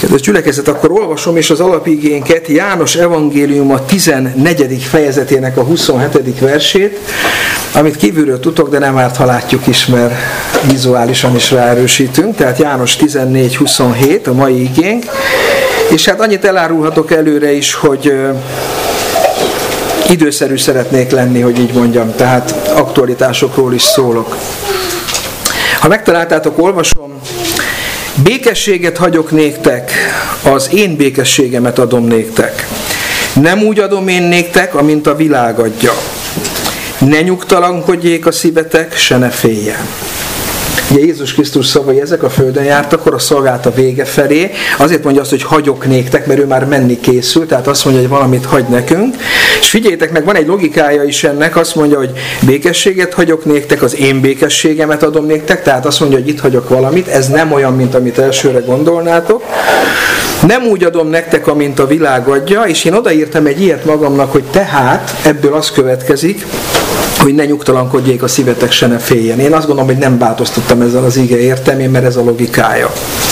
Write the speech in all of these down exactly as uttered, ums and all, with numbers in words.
Kedves gyülekezet, akkor olvasom és az alapigénket, János evangéliuma tizennegyedik fejezetének a huszonhetedik versét, amit kívülről tudok, de nem árt, ha látjuk is, mert vizuálisan is ráerősítünk. Tehát János tizennégy huszonhét a mai igénk. És hát annyit elárulhatok előre is, hogy időszerű szeretnék lenni, hogy így mondjam, tehát aktualitásokról is szólok. Ha megtaláltátok, olvasom. Békességet hagyok néktek, az én békességemet adom néktek. Nem úgy adom én néktek, amint a világ adja. Ne nyugtalankodjék a szívetek, se ne féljen. Ugye Jézus Krisztus szavai ezek a földön jártak, a szolgálata vége felé. Azért mondja azt, hogy hagyok néktek, mert ő már menni készül, tehát azt mondja, hogy valamit hagy nekünk. És figyeljétek meg, van egy logikája is ennek, azt mondja, hogy békességet hagyok néktek, az én békességemet adom néktek, tehát azt mondja, hogy itt hagyok valamit, ez nem olyan, mint amit elsőre gondolnátok. Nem úgy adom nektek, amint a világ adja, és én odaírtam egy ilyet magamnak, hogy tehát ebből az következik, hogy ne nyugtalankodjék a szívetek, se ne féljen. Én azt gondolom, hogy nem változtattam ezzel az ige értelmén, mert ez a logikája.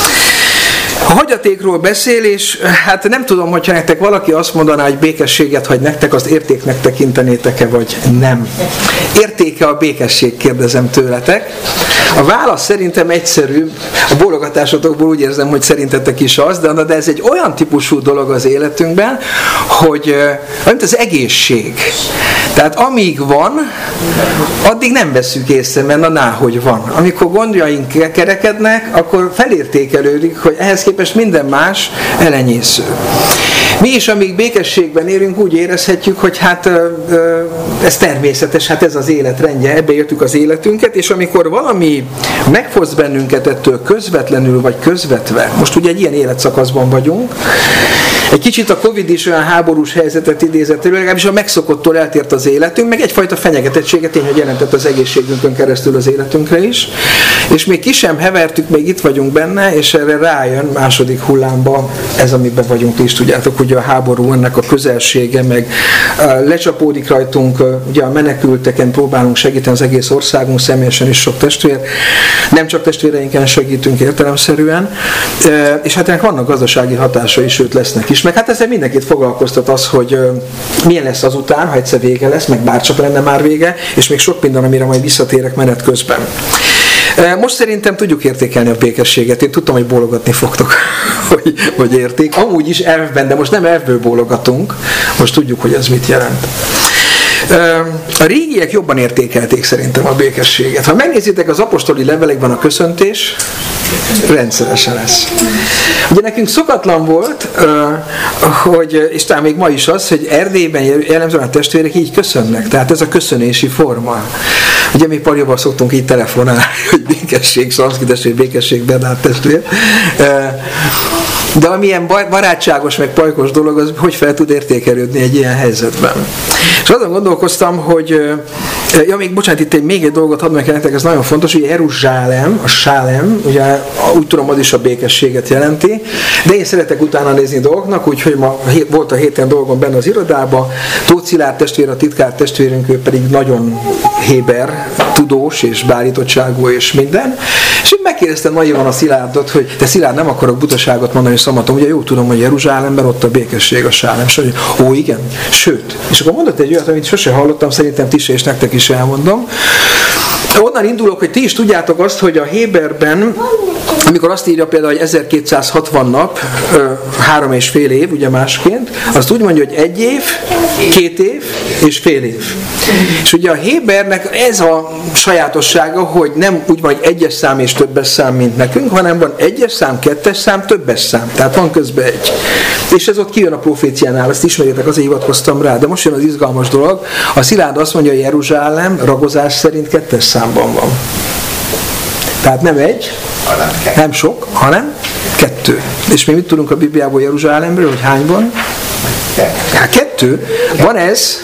A hagyatékról beszél, és hát nem tudom, hogyha nektek valaki azt mondaná, hogy békességet hagy nektek, azt értéknek tekintenétek-e, vagy nem. Értéke a békesség, kérdezem tőletek. A válasz szerintem egyszerű, a bólogatásotokból úgy érzem, hogy szerintetek is az, de, de ez egy olyan típusú dolog az életünkben, hogy mint az egészség. Tehát amíg van, addig nem veszük észre, mert na, ná, hogy van. Amikor gondjaink kerekednek, akkor felértékelődik, hogy ehhez képest minden más elenyésző. Mi is, amíg békességben élünk, úgy érezhetjük, hogy hát ez természetes, hát ez az életrendje, ebbe éltük az életünket, és amikor valami megfoszt bennünket ettől közvetlenül vagy közvetve, most ugye egy ilyen életszakaszban vagyunk, egy kicsit a Covid is olyan háborús helyzetet idézett elő, legalábbis a megszokottól eltért az életünk, meg egyfajta fenyegetettséget tény, hogy jelentett az egészségünkön keresztül az életünkre is, és még ki sem hevertük, még itt vagyunk benne, és erre rájön második hullámba ez, amiben vagyunk, ti is tudjátok, ugye a háború, ennek a közelsége, meg lecsapódik rajtunk, ugye a menekülteken próbálunk segíteni az egész országunk, személyesen is sok testvér, nem csak testvéreinken segítünk értelemszerűen, és hát ennek vannak gazdasági hatásai, sőt lesznek is, meg hát ezzel mindenkit foglalkoztat az, hogy milyen lesz azután, ha egyszer vége lesz, meg bárcsak lenne már vége, és még sok minden, amire majd visszatérek menet közben. Most szerintem tudjuk értékelni a békességet. Én tudtam, hogy bólogatni fogtok, hogy, hogy érték. Amúgy is elvben, de most nem elvből bólogatunk. Most tudjuk, hogy ez mit jelent. A régiek jobban értékelték szerintem a békességet. Ha megnézitek az apostoli levelekben a köszöntés, rendszeresen lesz. Ugye nekünk szokatlan volt, hogy, és talán még ma is az, hogy Erdélyben jellemzően a testvérek így köszönnek. Tehát ez a köszönési forma. Ugye mi Palival szoktunk így telefonálni, hogy békesség, szanszkri testvér, békesség, Bernát testvér. De amilyen barátságos, meg pajkos dolog, az hogy fel tud értékelődni egy ilyen helyzetben. És azon gondolkoztam, hogy, ja még, bocsánat, itt egy, még egy dolgot hadd meg nektek, ez nagyon fontos, hogy Jeruzsálem, a Sálem, ugye úgy tudom, az is a békességet jelenti, de én szeretek utána nézni dolgoknak, úgyhogy ma volt a héten dolgom benne az irodában, Tóth Szilárd testvér, a titkár testvérünk, ő pedig nagyon héber, tudós és beállítottságú és minden, és én megkérdeztem naivan a Szilárdot, hogy te Szilárd, nem akarok butaságot mondani, hogy szamatom, ugye jó tudom, hogy Jeruzsálemben ott a békesség, a Sálem, és hogy ó igen, sőt, és akkor mondott egy olyat, amit sose hallottam, szerintem ti és nektek is elmondom. Onnan indulok, hogy ti is tudjátok azt, hogy a Héberben, amikor azt írja például, hogy ezerkétszázhatvan nap, három és fél év, ugye másként, azt úgy mondja, hogy egy év, két év és fél év. És ugye a Hébernek ez a sajátossága, hogy nem úgy van, hogy egyes szám és többes szám, mint nekünk, hanem van egyes szám, kettes szám, többes szám. Tehát van közben egy. És ez ott kijön a proféciánál, ezt ismerjétek, azért hivatkoztam rá, de most jön az izgalmas dolog. A Szilárd azt mondja, hogy Jeruzsálem ragozás szerint kettes számban van. Tehát nem egy, nem sok, hanem kettő. És mi mit tudunk a Bibliából Jeruzsálemről, hogy hány van? Hát kettő, van ez,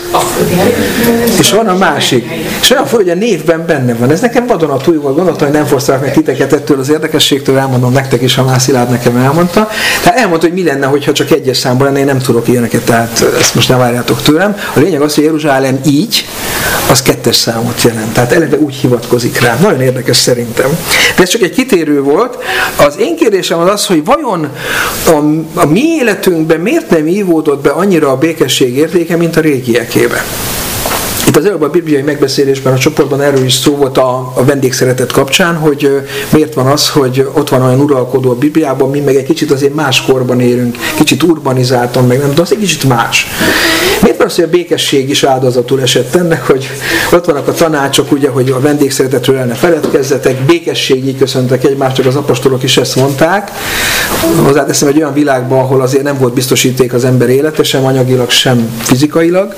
és van a másik. És olyan fő, hogy a névben benne van. Ez nekem vadonatúj volt, gondoltam, hogy nem fosztalak meg titeket ettől az érdekességtől, elmondom nektek is, ha Mász Szilárd nekem elmondta. Tehát elmondta, hogy mi lenne, hogyha csak egyes számban lenne, én nem tudok ilyeneket, tehát ezt most nem várjátok tőlem. A lényeg az, hogy Jeruzsálem így, az kettes számot jelent. Tehát eleve úgy hivatkozik rá. Nagyon érdekes szerintem. De ez csak egy kitérő volt. Az én kérdésem az az, hogy vajon a, a mi életünkben miért nem ívódott be annyira a békesség értéke, mint a régiekébe? Itt az előbb a bibliai megbeszélésben a csoportban erről is szó volt a, a vendégszeretet kapcsán, hogy miért van az, hogy ott van olyan uralkodó a Bibliában, mi meg egy kicsit azért más korban élünk, kicsit urbanizáltan, meg nem tudom, az egy kicsit más. Miért van az, hogy a békesség is áldozatul esett ennek, hogy ott vannak a tanácsok, ugye, hogy a vendégszeretetről el ne feledkezzetek, békességig köszöntek egymást, csak az apostolok is ezt mondták. Hozzáteszem, egy olyan világban, ahol azért nem volt biztosíték az ember élete, sem anyagilag, sem fizikailag.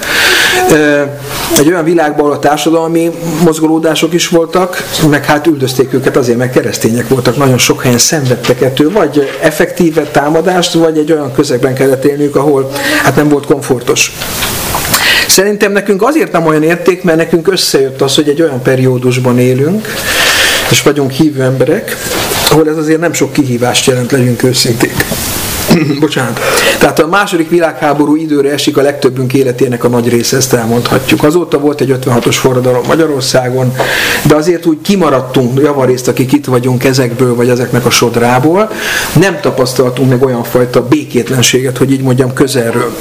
Egy olyan világban, ahol a társadalmi mozgolódások is voltak, meg hát üldözték őket azért, mert keresztények voltak, nagyon sok helyen szenvedtek ettől, vagy effektíve támadást, vagy egy olyan közegben kellett élniük, ahol hát nem volt komfortos. Szerintem nekünk azért nem olyan érték, mert nekünk összejött az, hogy egy olyan periódusban élünk, és vagyunk hívő emberek, ahol ez azért nem sok kihívást jelent, legyünk őszinték. Bocsánat. Tehát a második világháború időre esik a legtöbbünk életének a nagy része, ezt elmondhatjuk. Azóta volt egy ötvenhatos forradalom Magyarországon, de azért úgy kimaradtunk javarészt, akik itt vagyunk ezekből, vagy ezeknek a sodrából. Nem tapasztaltunk meg olyan fajta békétlenséget, hogy így mondjam, közelről.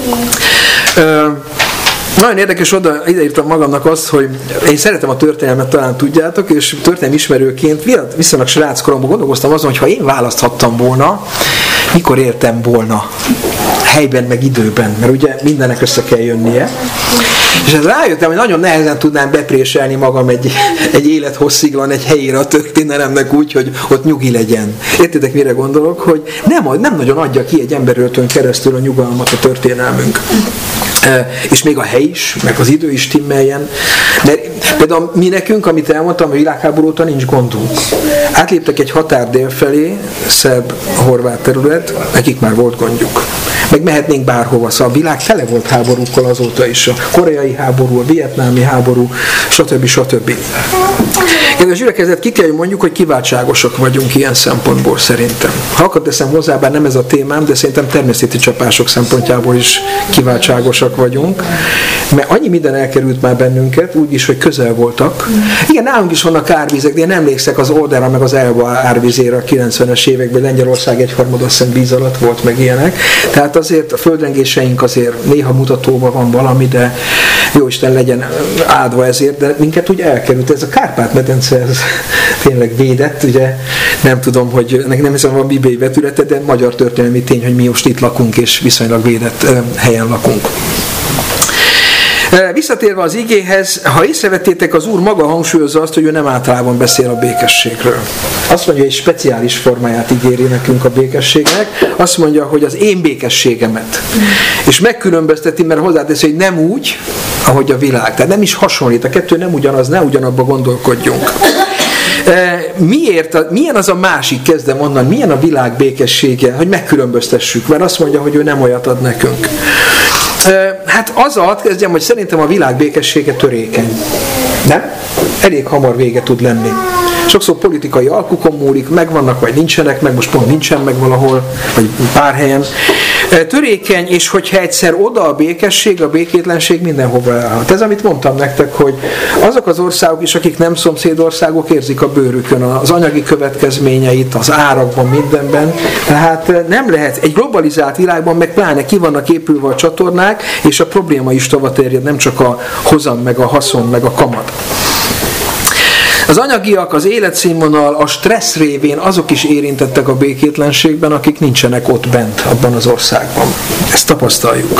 Ö, Nagyon érdekes, oda ideírtam magamnak azt, hogy én szeretem a történelmet, talán tudjátok, és történelmi ismerőként viszonylag sráckoromban gondolkoztam azon, hogy ha én választhattam volna, mikor értem volna helyben, meg időben, mert ugye mindennek össze kell jönnie. És ez rájöttem, hogy nagyon nehezen tudnám bepréselni magam egy, egy élethossziglan, egy helyére a történelemnek úgy, hogy ott nyugi legyen. Értitek, mire gondolok? Hogy nem, nem nagyon adja ki egy emberöltön keresztül a nyugalmat a történelmünk. És még a hely is, meg az idő is timmeljen. Mert például mi nekünk, amit elmondtam, a világháború óta nincs gondunk. Átléptek egy határ délfelé, szerb-horvát terület, nekik már volt gondjuk. Meg mehetnénk bárhova, szóval a világ tele volt háborúkkal azóta is. A koreai háború, a vietnámi háború, stb. stb. Kedves gyülekezet, ki kell, hogy mondjuk, hogy kiváltságosak vagyunk ilyen szempontból szerintem. Ha akar teszem hozzá, bár nem ez a témám, de szerintem természeti csapások szempontjából is kiváltságosak vagyunk. Mert annyi minden elkerült már bennünket, úgyis, hogy közel voltak. Igen, nálunk is vannak árvizek, de én emlékszek az Oldera meg az Elba árvizére a kilencvenes években, Lengyelország egyharmad azt hiszem víz alatt volt, meg ilyenek. Tehát azért a földrengéseink azért néha mutatóban van valami, de jóisten legyen áldva ezért, de minket úgy elkerült. Ez a Kárpát-medence ez tényleg védett, ugye nem tudom, hogy nem hiszem van bibliai vetülete, de magyar történelmi tény, hogy mi most itt lakunk és viszonylag védett helyen lakunk. Visszatérve az igéhez, ha észrevettétek, az Úr maga hangsúlyozza azt, hogy ő nem általában beszél a békességről. Azt mondja, hogy egy speciális formáját ígéri nekünk a békességnek. Azt mondja, hogy az én békességemet. És megkülönbözteti, mert hozzáteszi, hogy nem úgy, ahogy a világ. Tehát nem is hasonlít. A kettő nem ugyanaz, ne ugyanabba gondolkodjunk. Miért, milyen az a másik, kezdem onnan, milyen a világ békessége, hogy megkülönböztessük, mert azt mondja, hogy ő nem olyat ad nekünk. Hát azzal kezdjem, hogy szerintem a világ békessége törékeny. Nem? Elég hamar vége tud lenni. Sokszor politikai alkukon múlik, megvannak vagy nincsenek, meg most pont nincsen meg valahol, vagy pár helyen. Törékeny, és hogyha egyszer oda a békesség, a békétlenség mindenhova elhat. Ez, amit mondtam nektek, hogy azok az országok is, akik nem szomszédországok, érzik a bőrükön az anyagi következményeit, az árakban, mindenben. Tehát nem lehet, egy globalizált világban meg pláne ki vannak épülve a csatornák, és a probléma is tovaterjed, nem csak a hozam, meg a haszon, meg a kamat. Az anyagiak, az életszínvonal, a stressz révén azok is érintettek a békétlenségben, akik nincsenek ott bent, abban az országban. Ezt tapasztaljuk.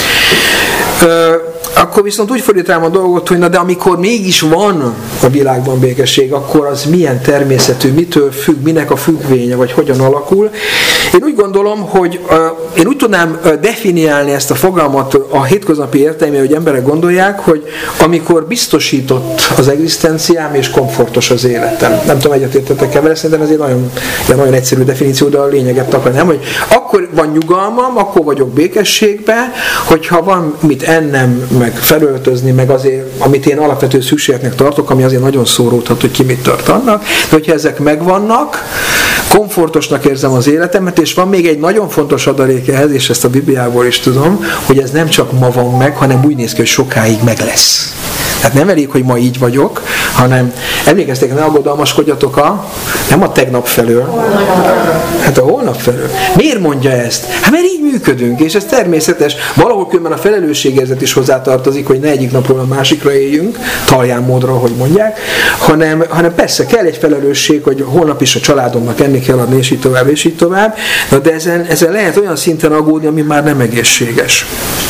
Ö, akkor viszont úgy fordít rám a dolgot, hogy na de amikor mégis van a világban békesség, akkor az milyen természetű, mitől függ, minek a függvénye, vagy hogyan alakul. Én úgy gondolom, hogy uh, én úgy tudnám uh, definiálni ezt a fogalmat a hétköznapi értelmében, hogy emberek gondolják, hogy amikor biztosított az egzisztenciám és komfortos az életem. Nem tudom, egyetértetek-e vele, szerintem ez egy nagyon, egy nagyon egyszerű definíció, de a lényeget akarnám, hogy akkor van nyugalmam, akkor vagyok békességben, hogyha van mit ennem, meg felöltözni, meg azért, amit én alapvető szükségeknek tartok, ami azért nagyon szóródhat, hogy ki mit tart annak, de hogyha ezek megvannak, komfortosnak érzem az életemet, és van még egy nagyon fontos adalék ehhez, és ezt a Bibliából is tudom, hogy ez nem csak ma van meg, hanem úgy néz ki, hogy sokáig meg lesz. Tehát nem elég, hogy ma így vagyok, hanem emlékeztek, ne aggodalmaskodjatok a, nem a tegnap felől, hát a holnap felől. Miért mondja ezt? Hát mert így működünk, és ez természetes. Valahol különben a felelősségérzet is hozzátartozik, hogy ne egyik napról a másikra éljünk, talján módra, hogy mondják, hanem, hanem persze kell egy felelősség, hogy holnap is a családomnak enni kell adni, és így tovább, és így tovább, de ezen, ezen lehet olyan szinten aggódni, ami már nem egészséges.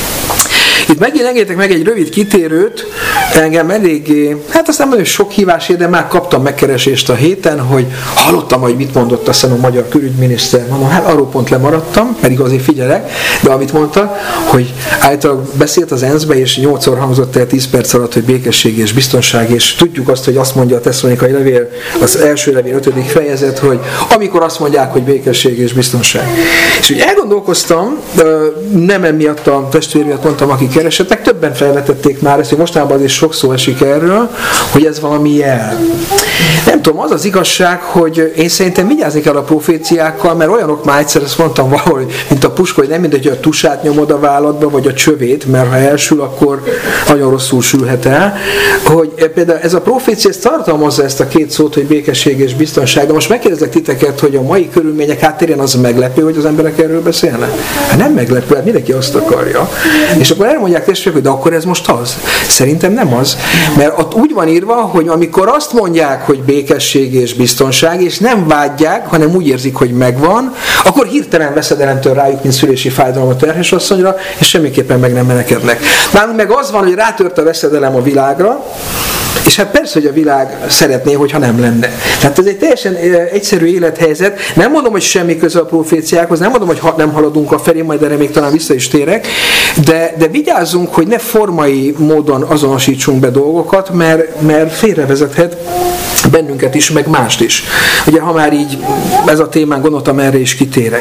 Itt megint engedjetek meg egy rövid kitérőt, engem eléggé, hát azt nem mondom, hogy sok hívásért, de már kaptam megkeresést a héten, hogy hallottam, hogy mit mondott azt a magyar külügyminiszter. Mondom, hát arról pont lemaradtam, pedig azért figyelek, de amit mondta, hogy általában beszélt az ENSZ-be, és nyolcszor hangzott el tíz perc alatt, hogy békesség és biztonság, és tudjuk azt, hogy azt mondja a Tesszalonikai levél, az első levél ötödik fejezet, hogy amikor azt mondják, hogy békesség és biztonság. És úgy elgondolkoztam, nem emiatt a testvér miatt mondtam, aki keresett, meg többen felvetették már ezt, hogy mostanában azért sok szó esik erről, hogy ez valami jel. Nem tudom, az az igazság, hogy én szerintem vigyázni kell a proféciákkal, mert olyanok már egyszer ezt mondtam valahol, mint a puska, hogy nem mindegy, hogy a tusát nyomod a válladba, vagy a csövét, mert ha elsül, akkor nagyon rosszul sülhet el. Hogy például ez a profécia, ez tartalmazza ezt a két szót, hogy békesség és biztonság, de most megkérdezlek titeket, hogy a mai körülmények háttérén az meglepő, hogy az emberek erről beszélnek? Hát nem meglepő, hát mindenki azt akarja. És akkor elmondják testvérek, hogy de akkor ez most az. Szerintem nem az, mert ott úgy van írva, hogy amikor azt mondják, hogy békesség és biztonság, és nem vágyják, hanem úgy érzik, hogy megvan, akkor hirtelen veszedelemtől rájuk, mint szülési fájdalom a terhes asszonyra, és semmiképpen meg nem menekednek. Nálunk meg az van, hogy rátört a veszedelem a világra, és hát persze, hogy a világ szeretné, hogyha nem lenne. Tehát ez egy teljesen egyszerű élethelyzet. Nem mondom, hogy semmi köze a proféciákhoz, nem mondom, hogy nem haladunk a felé, majd erre még talán vissza is térek, de, de vigyázzunk, hogy ne formai módon azonosítsunk be dolgokat, mert, mert félrevezethet bennünket is, meg mást is. Ugye, ha már így ez a témán gondoltam, erre is kitérek.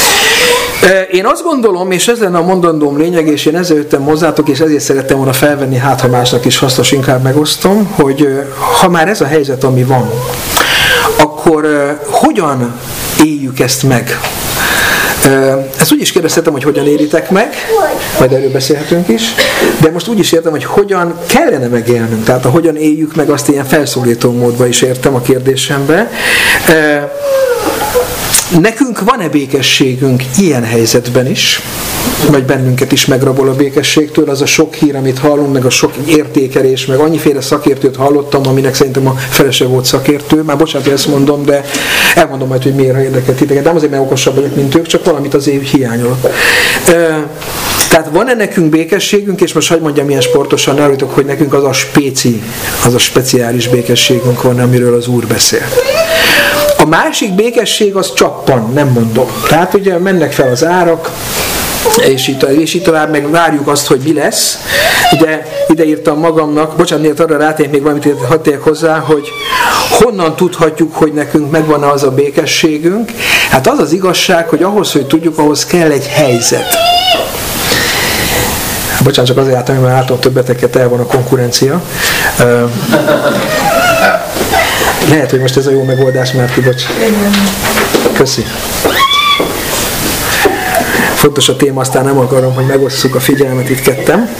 Én azt gondolom, és ez lenne a mondandóm lényeg, és én ezzel jöttem hozzátok, és ezért szerettem volna felvenni, hát ha másnak is hasznos, inkább megosztom, hogy ha már ez a helyzet, ami van, akkor hogyan éljük ezt meg? Ezt úgy is kérdeztem, hogy hogyan éritek meg, majd erről beszélhetünk is, de most úgy is értem, hogy hogyan kellene megélnünk, tehát a hogyan éljük meg, azt ilyen felszólító módban is értem a kérdésembe. Nekünk van-e békességünk ilyen helyzetben is, vagy bennünket is megrabol a békességtől, az a sok hír, amit hallunk, meg a sok értékelés, meg annyiféle szakértőt hallottam, aminek szerintem a felese volt szakértő, már bocsánat, hogy ezt mondom, de elmondom majd, hogy miért, ha érdekelt titeket, nem azért, mert okosabb vagyok, mint ők, csak valamit azért hiányolok. Tehát van-e nekünk békességünk, és most hadd mondjam milyen sportosan, ne arra, hogy nekünk az a spéci, az a speciális békességünk van, amiről az Úr beszél. A másik békesség az csappan, nem mondom. Tehát ugye mennek fel az árak, és itt, és itt tovább meg várjuk azt, hogy mi lesz. Ugye ide írtam magamnak, bocsánat, miért arra rátérek még valamit, hadd tegyek hozzá, hogy honnan tudhatjuk, hogy nekünk megvan az a békességünk. Hát az az igazság, hogy ahhoz, hogy tudjuk, ahhoz kell egy helyzet. Bocsánat, csak azért álltam, mert látom többeteket, el van a konkurencia. Lehet, hogy most ez a jó megoldás, Márti, bocs. Köszi. Fontos a téma, aztán nem akarom, hogy megosszuk a figyelmet itt kettem.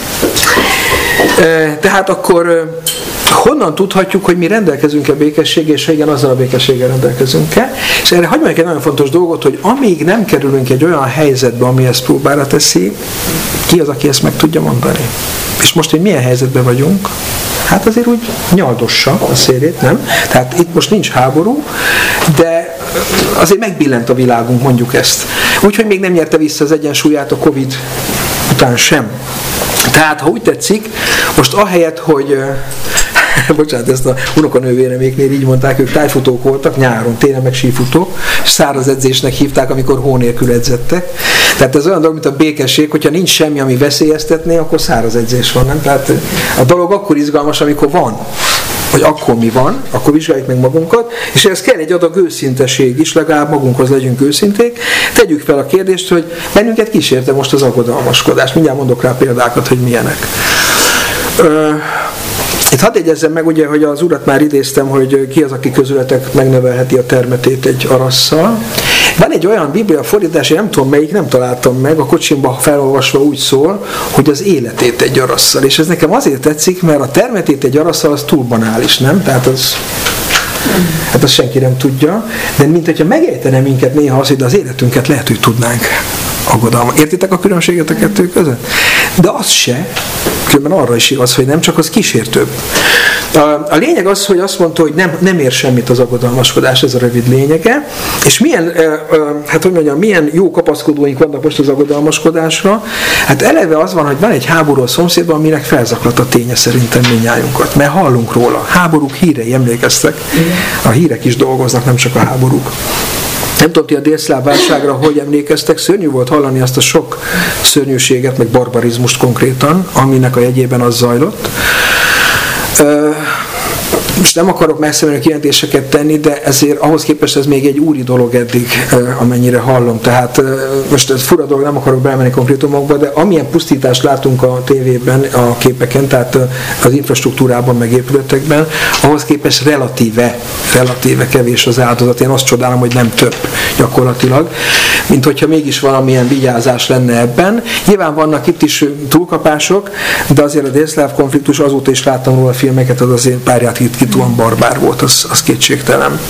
Tehát akkor honnan tudhatjuk, hogy mi rendelkezünk-e békességgel, és ha igen, azzal a békességgel rendelkezünk-e? És erre hagyj meg egy nagyon fontos dolgot, hogy amíg nem kerülünk egy olyan helyzetbe, ami ezt próbára teszi, ki az, aki ezt meg tudja mondani? És most, hogy milyen helyzetben vagyunk, hát azért úgy nyaldossa a szélét, nem? Tehát itt most nincs háború, de azért megbillent a világunk, mondjuk ezt. Úgyhogy még nem nyerte vissza az egyensúlyát a Covid után sem. Tehát, ha úgy tetszik, most ahelyett, hogy bocsánat, ezt a unokanővéreméknél így mondták, ők tájfutók voltak nyáron, télen meg sífutók, és száraz edzésnek hívták, amikor hó nélkül edzettek. Tehát ez olyan dolog, mint a békesség, hogyha nincs semmi, ami veszélyeztetné, akkor száraz edzés van, nem? Tehát a dolog akkor izgalmas, amikor van, vagy akkor mi van, akkor vizsgáljuk meg magunkat, és ehhez kell egy adag őszinteség is, legalább magunkhoz legyünk őszinték. Tegyük fel a kérdést, hogy bennünket kísérte most az aggodalmaskodás. Mindjárt mondok rá példákat, hogy milyenek. Ö, Itt hadd jegyezzem meg, ugye, hogy az urat már idéztem, hogy ki az, aki közületek megnevelheti a termetét egy arasszal. Van egy olyan biblia fordítás, én nem tudom melyik, nem találtam meg, a kocsimba felolvasva úgy szól, hogy az életét egy arasszal. És ez nekem azért tetszik, mert a termetét egy arasszal az túl banális, nem? Tehát az... Hát azt senki nem tudja, de mint hogyha megejtene minket néha az, hogy az életünket lehet, hogy tudnánk aggodalma. Értitek a különbséget a kettő között? De az se, különben arra is igaz, hogy nem, csak az kísértőbb. A, a lényeg az, hogy azt mondta, hogy nem, nem ér semmit az aggodalmaskodás, ez a rövid lényege, és milyen, hát hogy mondjam, milyen jó kapaszkodóink vannak most az aggodalmaskodásra. Hát eleve az van, hogy van egy háború a szomszédban, aminek felzaklat a ténye szerintem mindnyájunkat, mert hallunk róla. Háborúk hírei, emlékeztek? A hírek is dolgoznak, nem csak a háborúk. Nem tudom, ti a délszláv válságra hogy emlékeztek, szörnyű volt hallani azt a sok szörnyűséget, meg barbarizmust konkrétan, aminek a jegyében az zajlott. Most nem akarok messze menő kijelentéseket tenni, de ezért ahhoz képest ez még egy úri dolog eddig, amennyire hallom. Tehát most ez fura dolog, nem akarok bemenni konkrétumokba, de amilyen pusztítást látunk a tévében, a képeken, tehát az infrastruktúrában, meg épületekben, ahhoz képest relatíve, relatíve kevés az áldozat. Én azt csodálom, hogy nem több gyakorlatilag, mint hogyha mégis valamilyen vigyázás lenne ebben. Nyilván vannak itt is túlkapások, de azért a délszláv konfliktus, azóta is láttam róla a filmeket, az azért párját hitkítóan barbár volt, az, az kétségtelen.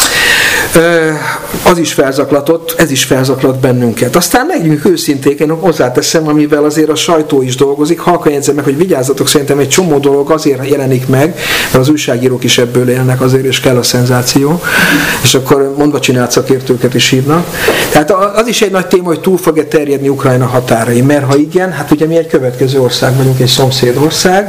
Az is felzaklatott, ez is felzaklat bennünket. Aztán legyünk őszinték, én hozzáteszem, amivel azért a sajtó is dolgozik. Halkan jegyzem meg, hogy vigyázzatok, szerintem egy csomó dolog azért jelenik meg, mert az újságírók is ebből élnek azért, és kell a szenzáció. És akkor mondva csinált szakértőket is hívnak. Tehát az is egy nagy téma, hogy túl fog-e terjedni Ukrajna határai. Mert ha igen, hát ugye mi egy következő ország vagyunk, egy szomszédország.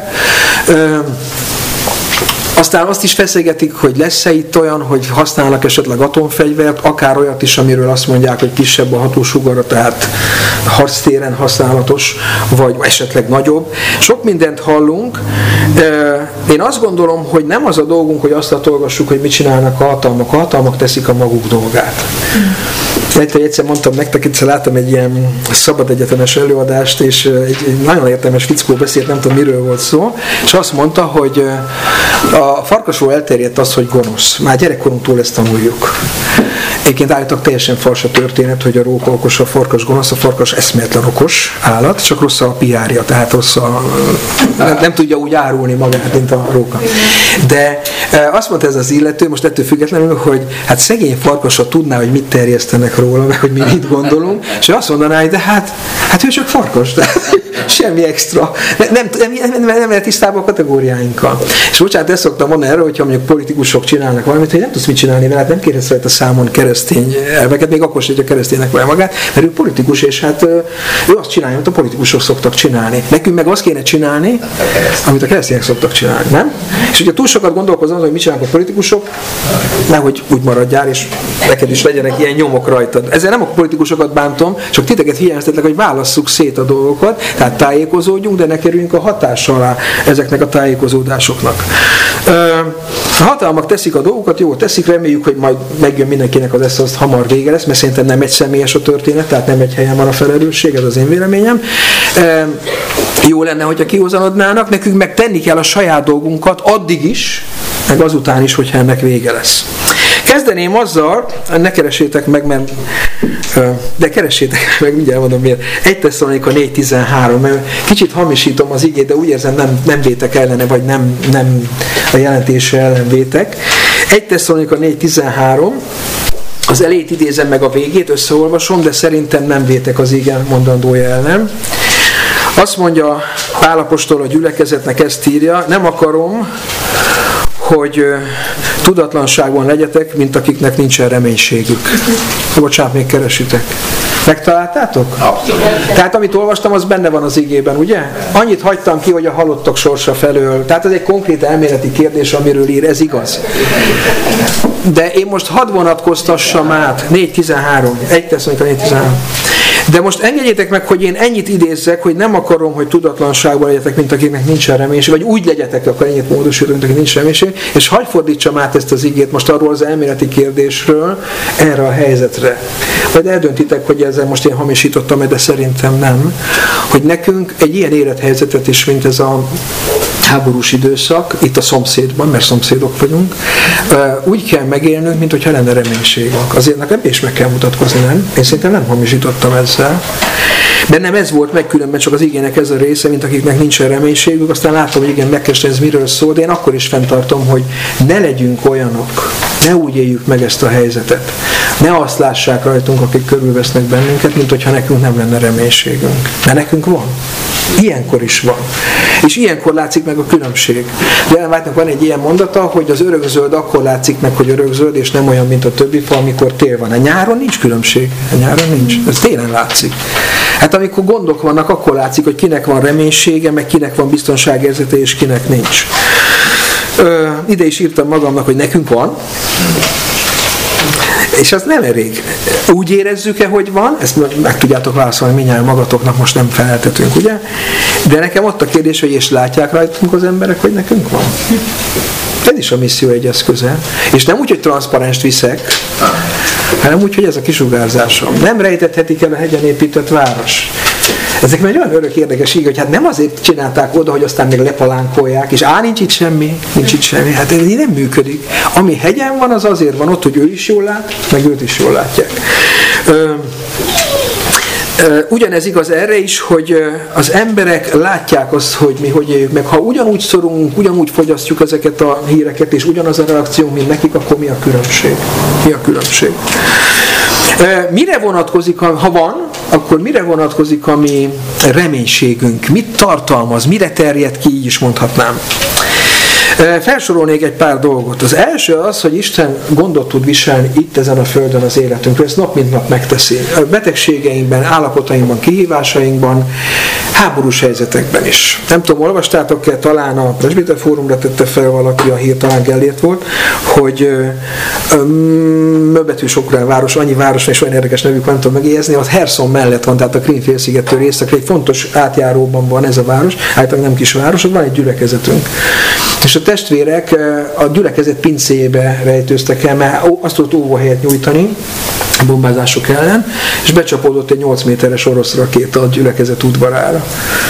Aztán azt is feszegetik, hogy lesz-e itt olyan, hogy használnak esetleg atomfegyvert, akár olyat is, amiről azt mondják, hogy kisebb a hatósugara, tehát harctéren használatos, vagy esetleg nagyobb. Sok mindent hallunk. Én azt gondolom, hogy nem az a dolgunk, hogy azt latolgassuk, hogy mit csinálnak a hatalmak. A hatalmak teszik a maguk dolgát. Lehet, hogy egyszer mondtam nektek, egyszer láttam egy ilyen szabad egyetemes előadást, és egy, egy nagyon értelmes fickó beszélt, nem tudom miről volt szó, és azt mondta, hogy a farkasról elterjedt az, hogy gonosz. Már gyerekkorunktól ezt tanuljuk. Egyébként állítólag teljesen fals a történet, hogy a róka okos, a farkas gonosz, a farkas eszméletlen okos állat, csak rossz a pé er-ja, tehát rossz a, nem, nem tudja úgy árulni magát, mint a róka. De azt mondta ez az illető, most ettől függetlenül, hogy hát szegény farkasra tudná, hogy mit terjesztenek róla, meg hogy mi mit gondolunk, és azt mondaná, hogy de hát, hát ő csak farkas, tehát semmi extra. Nem, nem, nem, nem lehet tisztában a kategóriáinkkal. És bocsánat, ezt szoktam mondani erről, hogyha mondjuk politikusok csinálnak valamit, hogy nem tudsz mit csinálni vele, nem kérhetsz rajta számon keresztény elveket, még akkor sem, hogy a kereszténynek vele magát, mert ő politikus, és hát ő azt csinálja, amit a politikusok szoktak csinálni. Nekünk meg azt kéne csinálni, amit a keresztények szoktak csinálni, nem? És hogyha túl sokat gondolkozom, hogy mit csinálnak a politikusok, nehogy úgy maradjál, és neked is legyenek ilyen nyomok rajtad. Ezzel nem a politikusokat bántom, csak titeket figyelmeztetlek, hogy válasszuk szét a dolgokat, tehát tájékozódjunk, de ne kerüljünk a hatás alá ezeknek a tájékozódásoknak. A hatalmak teszik a dolgokat, jó, teszik, reméljük, hogy majd megjön mindenkinek az esze, azt hamar vége lesz, mert szerintem nem egy személyes a történet, tehát nem egy helyen van a felelősség, ez az én véleményem. Jó lenne, hogyha kihozanodnának, nekünk meg tenni kell a saját dolgunkat addig is, meg azután is, hogyha ennek vége lesz. Kezdeném azzal, ne keressétek meg, mert, de keressétek meg, mindjárt mondom miért. egy Tesszalonika négy tizenhárom, mert kicsit hamisítom az igét, de úgy érzem, nem, nem vétek ellene, vagy nem, nem a jelentése ellen vétek. egy Tesszalonika négy tizenhárom, az elejét idézem meg a végét, összeolvasom, de szerintem nem vétek az igen mondandója ellen. Azt mondja Pál apostol a gyülekezetnek, ezt írja, nem akarom, hogy tudatlanságban legyetek, mint akiknek nincsen reménységük. Bocsánat, még keresitek. Megtaláltátok? Abszolút. Tehát amit olvastam, az benne van az igében, ugye? Annyit hagytam ki, hogy a halottak sorsa felől. Tehát ez egy konkrét elméleti kérdés, amiről ír, ez igaz. De én most hadd vonatkoztassam át, négy tizenhárom, egy Tesszalonika négy tizenhárom. De most engedjétek meg, hogy én ennyit idézzek, hogy nem akarom, hogy tudatlanságban legyetek, mint akiknek nincsen reménység, vagy úgy legyetek, akkor ennyit módosítom, mint akiknek nincs reménység, és hadd fordítsam át ezt az igét most arról az elméleti kérdésről erre a helyzetre. Vagy eldöntitek, hogy ezzel most én hamisítottam, de szerintem nem. Hogy nekünk egy ilyen élethelyzetet is, mint ez a háborús időszak, itt a szomszédban, mert szomszédok vagyunk, úgy kell megélnünk, mint hogyha lenne reménységünk. Azért nekem is meg kell mutatkozni, nem? Én szerintem nem hamisítottam ezzel. Bennem ez volt meg, különben csak az igének ez a része, mint akiknek nincsen reménységük, aztán látom, hogy igen, megkezdtem, ez miről szól, de én akkor is fenntartom, hogy ne legyünk olyanok, ne úgy éljük meg ezt a helyzetet. Ne azt lássák rajtunk, akik körülvesznek bennünket, mint hogyha nekünk nem lenne reménységünk. Mert nekünk van. Ilyenkor is van. És ilyenkor látszik meg a különbség. Ellen White-nak van egy ilyen mondata, hogy az örökzöld akkor látszik meg, hogy örökzöld, és nem olyan, mint a többi fa, amikor tél van. A nyáron nincs különbség. A nyáron nincs. Ez télen látszik. Hát amikor gondok vannak, akkor látszik, hogy kinek van reménysége, meg kinek van biztonságérzete, és kinek nincs. Ö, ide is írtam magamnak, hogy nekünk van. És az nem elég. Úgy érezzük-e, hogy van? Ezt meg tudjátok válaszolni mindjárt magatoknak, most nem feleltetünk, ugye? De nekem ott a kérdés, hogy és látják rajtunk az emberek, hogy nekünk van? Ez is a misszió egy eszköze. És nem úgy, hogy transzparenst viszek, hanem úgy, hogy ez a kisugárzásom. Nem rejtethetik el a hegyen épített város. Ezek egy olyan örök érdekes íg, hogy hát nem azért csinálták oda, hogy aztán még lepalánkolják, és á, nincs itt semmi, nincs itt semmi. Hát ez így nem működik. Ami hegyen van, az azért van ott, hogy ő is jól lát, meg őt is jól látják. Ö, Ugyanez igaz erre is, hogy az emberek látják azt, hogy mi hogy éljük meg. Ha ugyanúgy szorunk, ugyanúgy fogyasztjuk ezeket a híreket, és ugyanaz a reakció, mint nekik, akkor mi a különbség? Mi a különbség? Mire vonatkozik, ha van, akkor mire vonatkozik a mi reménységünk? Mit tartalmaz? Mire terjed ki, így is mondhatnám. Felsorolnék egy pár dolgot. Az első az, hogy Isten gondot tud viselni itt ezen a földön az életünkről. Ezt nap mint nap megteszi. A betegségeinkben, állapotainkban, kihívásainkban, háborús helyzetekben is. Nem tudom, olvastátok-e, talán a Presbiter Fórumra tette fel valaki, a hír talán Gellért volt, hogy möbbetű sokrán város, annyi város, és olyan érdekes nevük van, nem tudom megjegyezni, az Herson mellett van, tehát a Krím-félszigettől északra, egy fontos átjáróban van ez a város, általában nem kis város, van egy gyülekezetünk. És a testvérek a gyülekezet pincéjébe rejtőztek el, mert azt tudott óvóhelyet nyújtani a bombázások ellen, és becsapódott egy nyolc méteres orosz rakéta a gyülekezet udvarára.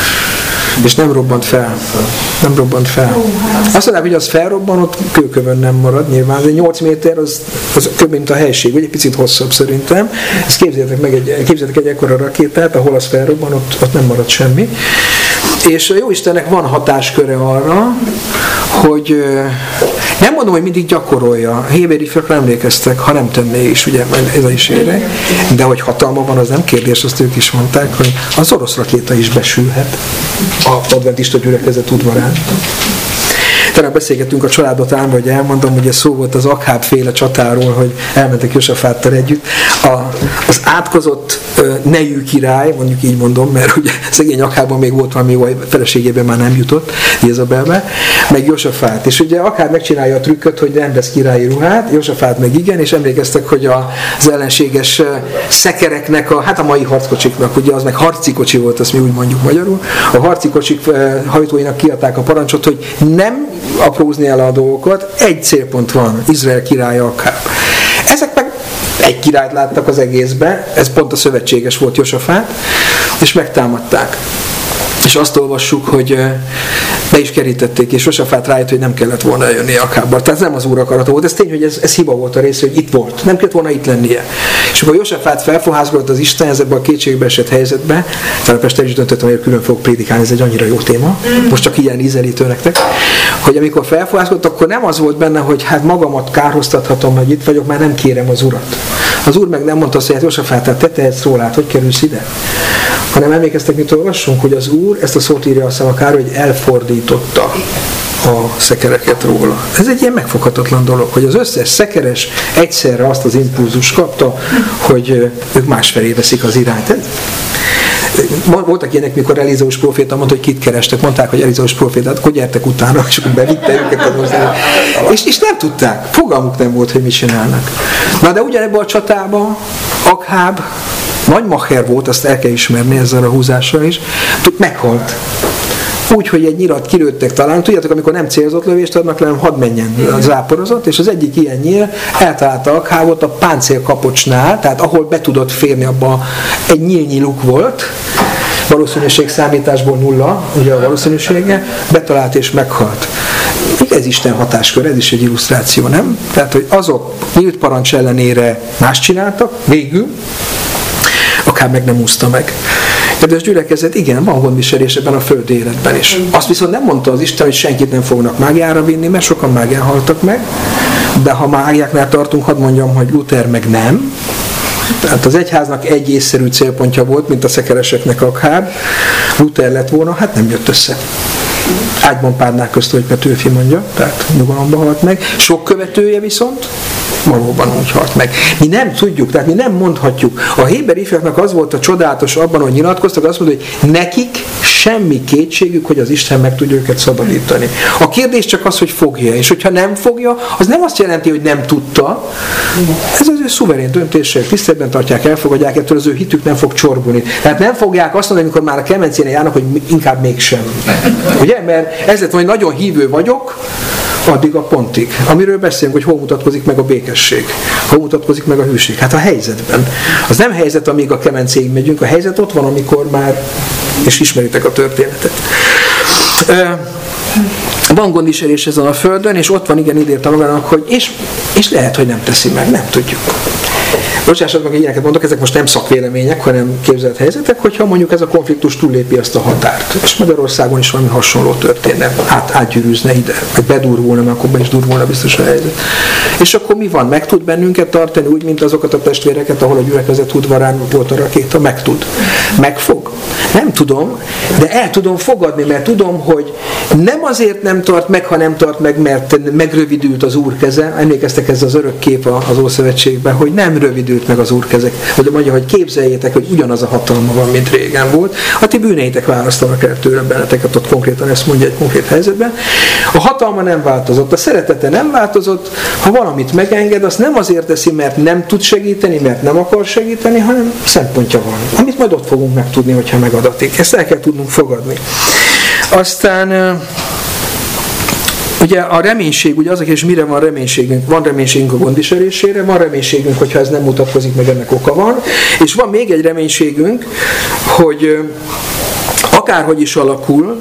És nem robbant fel. Nem robbant fel. Azt mondják, hogy az felrobban, ott kőkövön nem marad nyilván, de nyolc méter az, az kb. Mint a helység, vagy egy picit hosszabb szerintem. Ezt képzeljétek meg, egy, képzeljétek egy ekkora rakétát, ahol az felrobban, ott, ott nem marad semmi. És a Jóistennek van hatásköre arra, hogy nem mondom, hogy mindig gyakorolja. Héber ifjakra emlékeztek, ha nem tenné is, ugye, ez a is érek. De hogy hatalma van, az nem kérdés, azt ők is mondták, hogy az orosz rakéta is besülhet a adventista gyülekezet udvarán. Talán beszélgettünk a családot ám, hogy elmondom, hogy ez szó volt az Akháb féle csatáról, hogy elmentek Josafáttal együtt. A, az átkozott uh, nejű király, mondjuk így mondom, mert ugye szegény Akhábban még volt valami jó, feleségében már nem jutott, Jézabelbe, meg Josafát. És ugye Akháb megcsinálja a trükköt, hogy nem vesz királyi ruhát, Josafát meg igen, és emlékeztek, hogy a, az ellenséges uh, szekereknek, a, hát a mai harckocsiknak, ugye az meg harci kocsi volt, azt mi úgy mondjuk magyarul, a harci kocsik uh, hajtóinak kiadták a parancsot, hogy nem aprózni el a dolgokat, egy célpont van, Izrael királya Akháb. Ezek meg egy királyt láttak az egészben, ez pont a szövetséges volt Josafát, és megtámadták. És azt olvassuk, hogy be is kerítették, és Josafát rájött, hogy nem kellett volna jönni Akhábba. Tehát ez nem az Úr akarata volt, ez tény, hogy ez, ez hiba volt a része, hogy itt volt. Nem kellett volna itt lennie. És akkor Josafát felfoházgodott az Isten ezekbe a kétségbe esett helyzetbe, talán Pest el is döntöttem, hogy külön fogok prédikálni, ez egy annyira jó téma, most csak ilyen ízelítő nektek, hogy amikor felfoházgodott, akkor nem az volt benne, hogy hát magamat kárhoztathatom, hogy itt vagyok, már nem kérem az Urat. Az Úr meg nem mondta azt, hogy hát Josafát, tehát te tehetsz róla, hát hogy kerülsz ide? Hanem emlékeztek, mit olvassunk, hogy az Úr, ezt a szót írja azt a Károly, hogy elfordította a szekereket róla. Ez egy ilyen megfoghatatlan dolog, hogy az összes szekeres egyszerre azt az impulzus kapta, hogy ők másfelé veszik az irányt. Voltak ilyenek, mikor Elizeus próféta mondta, hogy kit kerestek, mondták, hogy Elizeus prófétát, akkor gyertek utána, és akkor bevitte őket az országba. És, és nem tudták, fogalmuk nem volt, hogy mit csinálnak. Na de ugyanebben a csatában Akháb nagy macher volt, azt el kell ismerni ezzel a húzással is, meghalt. Úgy, hogy egy nyilat kilőttek talán, tudjátok, amikor nem célzott lövést adnak le, hanem hadd menjen a záporozat, és az egyik ilyen nyíl eltalálta Akhábot a páncélkapocsnál, tehát ahol be tudott férni, abba egy nyílnyi luk volt, valószínűség számításból nulla, ugye a valószínűsége, betalált és meghalt. Ez Isten hatáskör, ez is egy illusztráció, nem? Tehát, hogy azok nyílt parancs ellenére más csináltak, végül, akár meg nem úszta meg. Kedves gyülekezet, igen, van gondviselés ebben a földi életben is. Azt viszont nem mondta az Isten, hogy senkit nem fognak mágiára vinni, mert sokan mágián haltak meg, de ha mágiáknál tartunk, hadd mondjam, hogy Luther meg nem. Tehát az egyháznak egy észszerű célpontja volt, mint a szekereseknek Akháb. Luther lett volna, hát nem jött össze. Ágyban párnák közt, hogy Petőfi mondja, tehát nyugalomba halt meg. Sok követője viszont valóban úgy halt meg. Mi nem tudjuk, tehát mi nem mondhatjuk. A héber ifjaknak az volt a csodálatos abban, hogy nyilatkoztak, azt mondta, hogy nekik semmi kétségük, hogy az Isten meg tudja őket szabadítani. A kérdés csak az, hogy fogja. És hogyha nem fogja, az nem azt jelenti, hogy nem tudta. Ez az ő szuverén döntéssel, tiszteletben tartják, elfogadják, ettől az ő hitük nem fog csorbulni. Tehát nem fogják azt mondani, amikor már a kemencénél járnak, hogy inkább mégsem. Ugye? Mert ezért, hogy nagyon hívő vagyok, addig a pontig. Amiről beszélünk, hogy hol mutatkozik meg a békesség, hol mutatkozik meg a hűség. Hát a helyzetben. Az nem helyzet, amíg a kemencéig megyünk, a helyzet ott van, amikor már, és ismeritek a történetet. Van gondviselés ezen a földön, és ott van, igen, idérte magának, hogy és, és lehet, hogy nem teszi meg, nem tudjuk. Bocsássatok meg, ilyeneket mondok, ezek most nem szakvélemények, hanem képzelt helyzetek, hogyha mondjuk ez a konfliktus túllépi azt a határt. És Magyarországon is valami hasonló történne, át, átgyűrűzne ide, meg bedurvulna, mert akkor be is durvulna biztos a helyzet. És akkor mi van? Meg tud bennünket tartani úgy, mint azokat a testvéreket, ahol a gyülekezet udvarán volt a rakéta? Meg tud. Megfog? Nem tudom, de el tudom fogadni, mert tudom, hogy nem azért nem tart meg, ha nem tart meg, mert megrövidült az Úr keze. Emlékeztek, ez az örök kép az Ószövetségben, hogy nem rövidült meg az Úr kezek. Hogy mondja, hogy képzeljétek, hogy ugyanaz a hatalma van, mint régen volt. A ti bűneitek választanak el tőle benneteket, ott konkrétan ezt mondja egy konkrét helyzetben. A hatalma nem változott, a szeretete nem változott, ha valamit megenged, azt nem azért teszi, mert nem tud segíteni, mert nem akar segíteni, hanem szempontja van. Amit majd ott fogunk megtudni, hogyha megadatik. Ezt el kell tudnunk fogadni. Aztán ugye a reménység, ugye azok, és mire van reménységünk? Van reménységünk a gondviselésére, van reménységünk, hogyha ez nem mutatkozik meg, ennek oka van, és van még egy reménységünk, hogy akárhogy is alakul,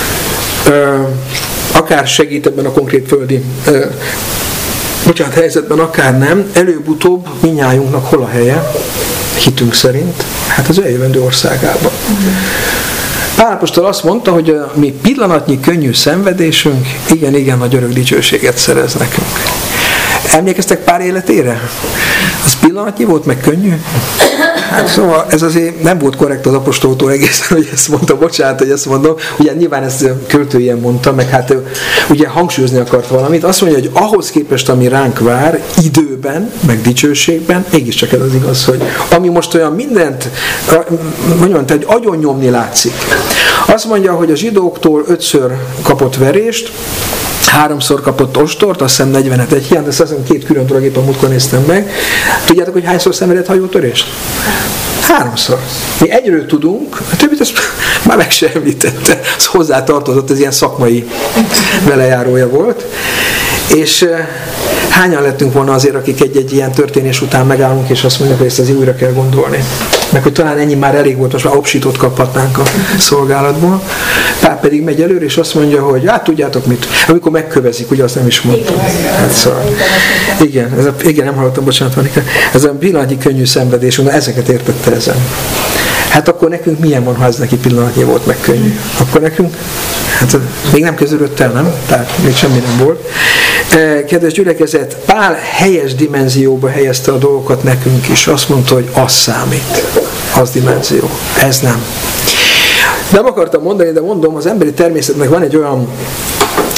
akár segít ebben a konkrét földi bocsánat, helyzetben, akár nem, előbb-utóbb mindnyájunknak hol a helye, hitünk szerint? Hát az eljövendő országában. Pál apostol azt mondta, hogy a mi pillanatnyi könnyű szenvedésünk igen, igen nagy örök dicsőséget szerez nekünk. Emlékeztek pár életére? Az pillanatnyi volt, meg könnyű? Hát szóval ez azért nem volt korrekt az apostoltól egészen, hogy ezt mondta, bocsánat, hogy ezt mondom. Ugye nyilván ezt költő ilyen mondta, meg hát ugye hangsúlyozni akart valamit. Azt mondja, hogy ahhoz képest, ami ránk vár, időben, meg dicsőségben, mégiscsak ez az igaz, hogy ami most olyan mindent, mondjam, tehát agyon nyomni látszik. Azt mondja, hogy a zsidóktól ötször kapott verést, háromszor kapott ostort, azt hiszem negyvenet egy hiány, de azt hiszem két külön dolog, éppen múltkor néztem meg. Tudjátok, hogy hányszor szenvedett hajótörést? Háromszor. Mi egyről tudunk, a többit ezt már meg sem említette. Az hozzá tartozott, ez ilyen szakmai velejárója volt. És hányan lettünk volna azért, akik egy-egy ilyen történés után megállunk, és azt mondjuk, hogy ezt azért újra kell gondolni. Meg hogy talán ennyi már elég volt, most már opsitot kaphatnánk a szolgálatból. Pál pedig megy előre, és azt mondja, hogy hát tudjátok mit, amikor megkövezik, ugye azt nem is mondtam. Hát szóval, igen, ez a, igen, nem hallottam, bocsánat, Vanika. Ez a pillanatnyi könnyű szenvedés, na ezeket értette ezen. Hát akkor nekünk milyen van, ha ez neki pillanatnyi volt, meg könnyű? Akkor nekünk, hát még nem kezdődött el, nem? Tehát még semmi nem volt. Kedves gyülekezet, Pál helyes dimenzióba helyezte a dolgokat nekünk is. Azt mondta, hogy az számít. Az dimenzió. Ez nem. Nem akartam mondani, de mondom, az emberi természetnek van egy olyan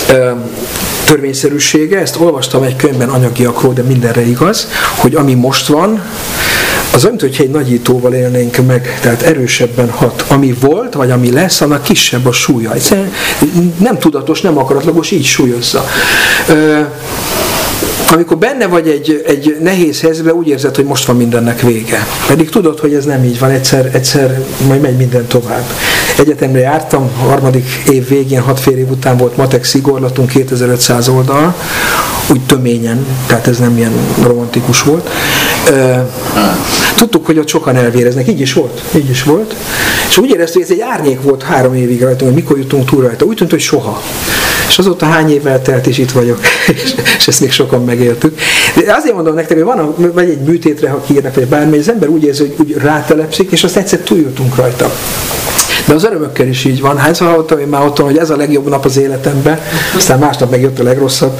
törvényszerűsége. Ezt olvastam egy könyvben anyagiakról, de mindenre igaz, hogy ami most van, az olyan, hogyha egy nagyítóval élnénk meg, tehát erősebben hat. Ami volt, vagy ami lesz, annak kisebb a súlya. Egyszerűen nem tudatos, nem akaratlagos, így súlyozza. Amikor benne vagy egy, egy nehéz helyzetben, úgy érzed, hogy most van mindennek vége. Pedig tudod, hogy ez nem így van, egyszer, egyszer majd megy minden tovább. Egyetemre jártam, a harmadik év végén, hat fél év után volt matek szigorlatunk, kétezer-ötszáz oldal, úgy töményen, tehát ez nem ilyen romantikus volt. Tudtuk, hogy ott sokan elvéreznek, így is volt, így is volt. És úgy éreztük, hogy ez egy árnyék volt három évig rajta, hogy mikor jutunk túl rajta. Úgy tűnt, hogy soha. És azóta hány évvel telt, és itt vagyok, és, és ezt még sokan megéltük. De azért mondom nektek, hogy van a, vagy egy műtétre, ha kiírnak, vagy bármi, az ember úgy érzi, hogy úgy rátelepszik, és azt egyszer túljutunk rajta. De az örömökkel is így van. Hányszor hallottam én már otthon, hogy ez a legjobb nap az életemben, aztán másnap megjött a legrosszabb.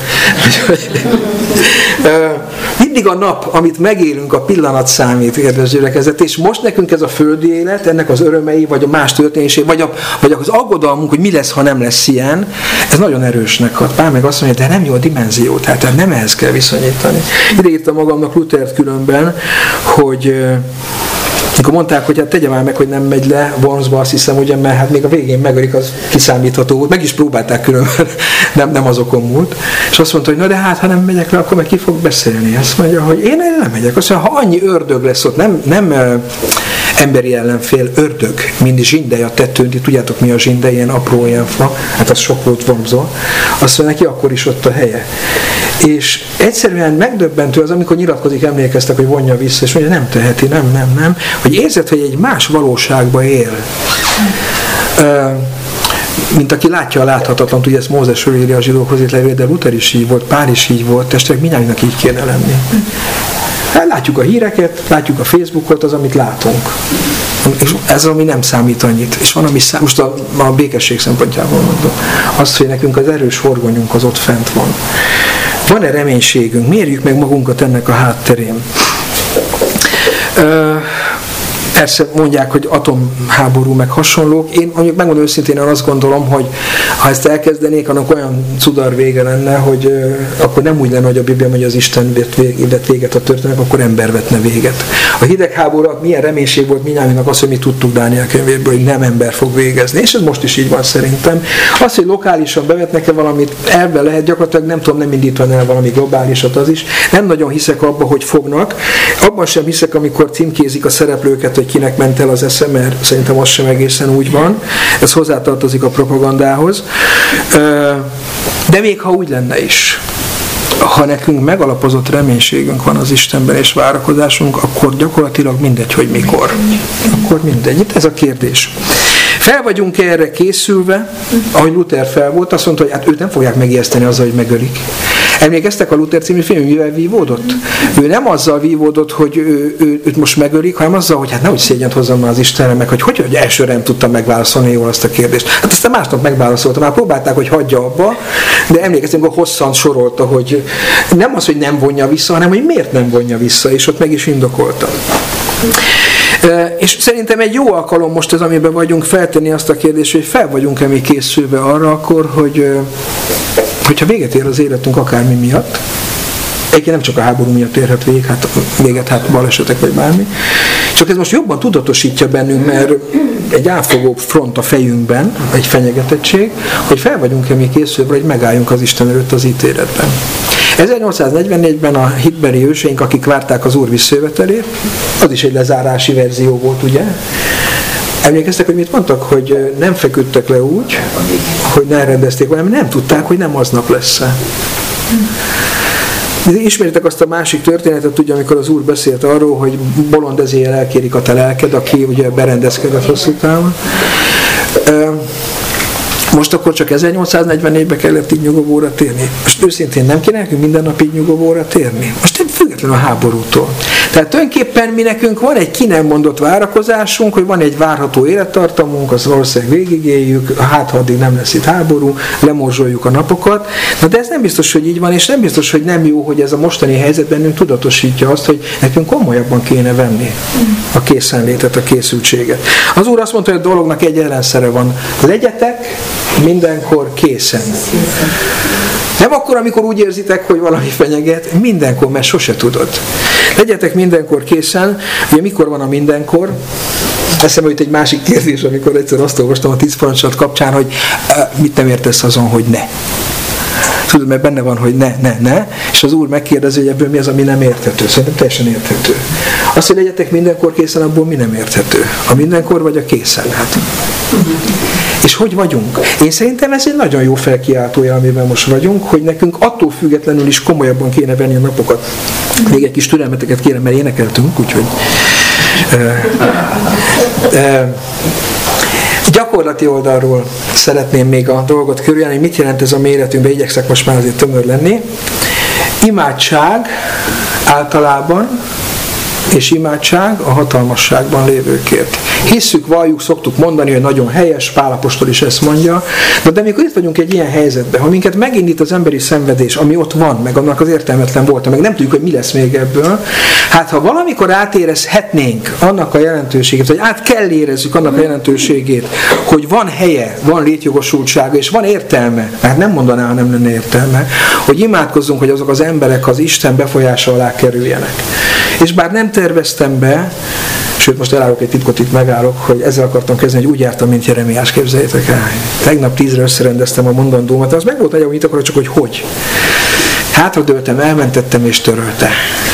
Mindig a nap, amit megélünk, a pillanat számít, kedves gyülekezet, és most nekünk ez a földi élet, ennek az örömei, vagy a más történései, vagy, a, vagy az aggodalmunk, hogy mi lesz, ha nem lesz ilyen, ez nagyon erősnek hat. Pál meg azt mondja, de nem jó a dimenzió, tehát nem ehhez kell viszonyítani. Ide írtam magamnak Luthert különben, hogy amikor mondták, hogy hát tegye már meg, hogy nem megy le Wormsba, azt hiszem, ugye, mert hát még a végén megölik, az kiszámítható volt. Meg is próbálták különben, nem, nem azokon múlt. És azt mondta, hogy na de hát, ha nem megyek le, akkor meg ki fog beszélni. Azt mondja, hogy én nem megyek. Azt mondja, ha annyi ördög lesz ott, nem, nem uh, emberi ellenfél, ördög, mind zsindely a tetőn, ti tudjátok mi a zsindely, ilyen apró ilyen fa, hát az sok volt Wormsban. Azt mondja, neki akkor is ott a helye. És egyszerűen megdöbbentő az, amikor nyilatkozik, emlékeztek, hogy vonja vissza, és mondja, nem teheti, nem, nem, nem, hogy érzed, hogy egy más valóságban él. Uh, mint aki látja a láthatatlant, ugye ezt Mózesről írja a zsidókhoz írt levél, de Luther is így volt, Pál is így volt, testvérek, mindannyiunknak így kéne lenni. Hát látjuk a híreket, látjuk a Facebookot, az, amit látunk. És ez, ami nem számít annyit. És van, ami számít, most a, a békesség szempontjából mondom. Azt, hogy nekünk az erős horgonyunk az ott fent van. Van-e reménységünk? Mérjük meg magunkat ennek a hátterén. Uh, Persze mondják, hogy atomháború meg hasonlók. Én mondjuk megmondom őszintén, azt gondolom, hogy ha ezt elkezdenék, annak olyan cudar vége lenne, hogy uh, akkor nem úgy lenne, hogy a Biblia mondja, az Isten vett véget a történet, akkor ember vetne véget. A hidegháború milyen reménység volt mindnyájunknak az, hogy mi tudtuk Dániel könyvéből, hogy nem ember fog végezni. És ez most is így van szerintem. Az, hogy lokálisan bevetnek-e valamit, elben lehet, gyakorlatilag nem tudom, nem indítani el valami globálisat, az is. Nem nagyon hiszek abba, hogy fognak. Abban sem hiszek, amikor címkézik a szereplőket, hogy kinek ment el az esze, mert szerintem az sem egészen úgy van. Ez hozzátartozik a propagandához. De még ha úgy lenne is, ha nekünk megalapozott reménységünk van az Istenben és várakozásunk, akkor gyakorlatilag mindegy, hogy mikor. Akkor mindegy. Itt ez a kérdés. Fel vagyunk erre készülve, ahogy Luther fel volt, azt mondta, hogy hát őt nem fogják megijeszteni azzal, hogy megölik. Emlékeztek a Luther című film, mivel vívódott? Ő nem azzal vívódott, hogy ő, ő, őt most megölik, hanem azzal, hogy hát nehogy szégyent hozzam már az Istenre, meg hogy hogy, hogy elsőre nem tudtam megválaszolni jól azt a kérdést. Hát aztán másnap megválaszolta, már próbálták, hogy hagyja abba, de emlékeztem, hogy hosszan sorolta, hogy nem az, hogy nem vonja vissza, hanem hogy miért nem vonja vissza, és ott meg is indokolta. És szerintem egy jó alkalom most ez, amiben vagyunk, feltenni azt a kérdést, hogy fel vagyunk-e mi készülve arra akkor, hogy hogyha véget ér az életünk akármi miatt, egyébként nem csak a háború miatt érhet végig, hát véget, hát balesetek vagy bármi, csak ez most jobban tudatosítja bennünk, mert egy átfogó front a fejünkben, egy fenyegetettség, hogy fel vagyunk-e mi készülve, hogy megálljunk az Isten előtt az ítéletben. ezernyolcszáznegyvennégyben a hitbeli őseink, akik várták az Úr visszajövetelét, az is egy lezárási verzió volt, ugye? Emlékeztek, hogy mit mondtak? Hogy nem feküdtek le úgy, hogy ne rendezték, hanem nem tudták, hogy nem aznap lesz-e. Ismeritek azt a másik történetet, ugye, amikor az Úr beszélt arról, hogy bolond ezéjjel elkérik a te lelked, aki ugye berendezkedett hosszú távon. Most akkor csak ezernyolcszáznegyvennégyben kellett így nyugovóra térni. Most őszintén nem kéne nekünk minden nap így nyugovóra térni? Most függetlenül függetlenül a háborútól. Tehát tulajdonképpen mi nekünk van egy ki nem mondott várakozásunk, hogy van egy várható élettartamunk, az valószínűleg végigéljük, hát ha addig nem lesz itt háború, lemorzsoljuk a napokat. Na de ez nem biztos, hogy így van, és nem biztos, hogy nem jó, hogy ez a mostani helyzet bennünk tudatosítja azt, hogy nekünk komolyabban kéne venni a készenlétet, a készültséget. Az Úr azt mondta, hogy a dolognak egy ellenszere van. Legyetek mindenkor készen. Nem akkor, amikor úgy érzitek, hogy valami fenyeget, mindenkor, mert sose tudod. Legyetek mindenkor készen. Ugye mikor van a mindenkor? Eszembe jut egy másik kérdés, amikor egyszer azt olvastam a tíz parancsolat kapcsán, hogy uh, mit nem értesz azon, hogy ne. Tudod, mert benne van, hogy ne, ne, ne, és az Úr megkérdezi, hogy ebből mi az, ami nem érthető. Szerintem teljesen érthető. Azt, hogy legyetek mindenkor készen, abból mi nem érthető. A mindenkor vagy a készen? Hát. És hogy vagyunk? Én szerintem ez egy nagyon jó felkiáltója, amiben most vagyunk, hogy nekünk attól függetlenül is komolyabban kéne venni a napokat. Még egy kis türelmeteket kérem, mert énekeltünk, úgyhogy... Uh, uh, Gyakorlati oldalról szeretném még a dolgot körüljárni, hogy mit jelent ez a méretünkben, igyekszek most már azért tömör lenni. Imádság általában, és imádság a hatalmasságban lévőkért. Hisszük, valljuk, szoktuk mondani, hogy nagyon helyes, Pál apostol is ezt mondja, de, de amikor itt vagyunk egy ilyen helyzetben, ha minket megindít az emberi szenvedés, ami ott van, meg annak az értelmetlen volt, meg nem tudjuk, hogy mi lesz még ebből, hát ha valamikor átérezhetnénk annak a jelentőségét, vagy át kell érezzük annak a jelentőségét, hogy van helye, van létjogosultsága, és van értelme, hát nem mondaná, ha nem lenne értelme, hogy imádkozzunk, hogy azok az emberek az Isten befolyása alá kerüljenek. És bár nem terveztem be, sőt most elárulok egy titkot, itt megállok, hogy ezzel akartam kezdeni, hogy úgy jártam, mint Jeremiás, képzeljétek el. Tegnap tízre összerendeztem a mondandómat, az meg volt nagyon, mit akarok, csak hogy hogy. Hátradőltem, elmentettem és törölte.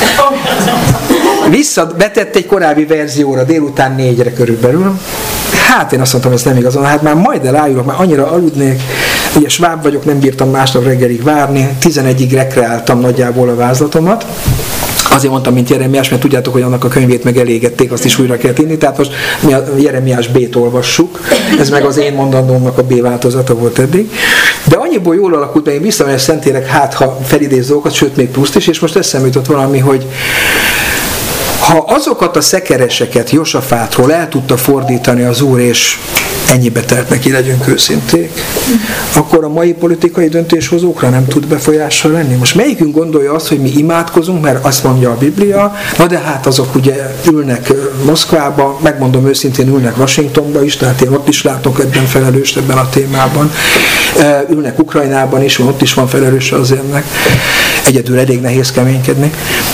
Vissza, betett egy korábbi verzióra, délután négyre körülbelül. Hát én azt mondtam, ez nem igazán, hát már majd elájulok, már annyira aludnék, ugye sváb vagyok, nem bírtam másnap reggelig várni, tizenegyig rekreáltam nagyjából a vázlatomat. Azért mondtam, mint Jeremiás, mert tudjátok, hogy annak a könyvét megelégették, azt is újra kell írni, tehát most mi a Jeremiás B-t olvassuk, ez meg az én mondandómnak a B változata volt eddig. De annyiból jól alakult, mert én visszamegyek Szentélek, hát ha felidéz dolgokat, sőt még pluszt is, és most eszembe jutott valami, hogy ha azokat a szekereseket Josafátról el tudta fordítani az Úr, és ennyibe telt neki, legyünk őszinték, akkor a mai politikai döntéshozókra nem tud befolyással lenni. Most melyikünk gondolja azt, hogy mi imádkozunk, mert azt mondja a Biblia, na de hát azok ugye ülnek Moszkvába, megmondom őszintén, ülnek Washingtonba is, tehát én ott is látok ebben felelőst ebben a témában. Ülnek Ukrajnában is, ott is van felelős az ennek. Egyedül elég nehéz keménykedni.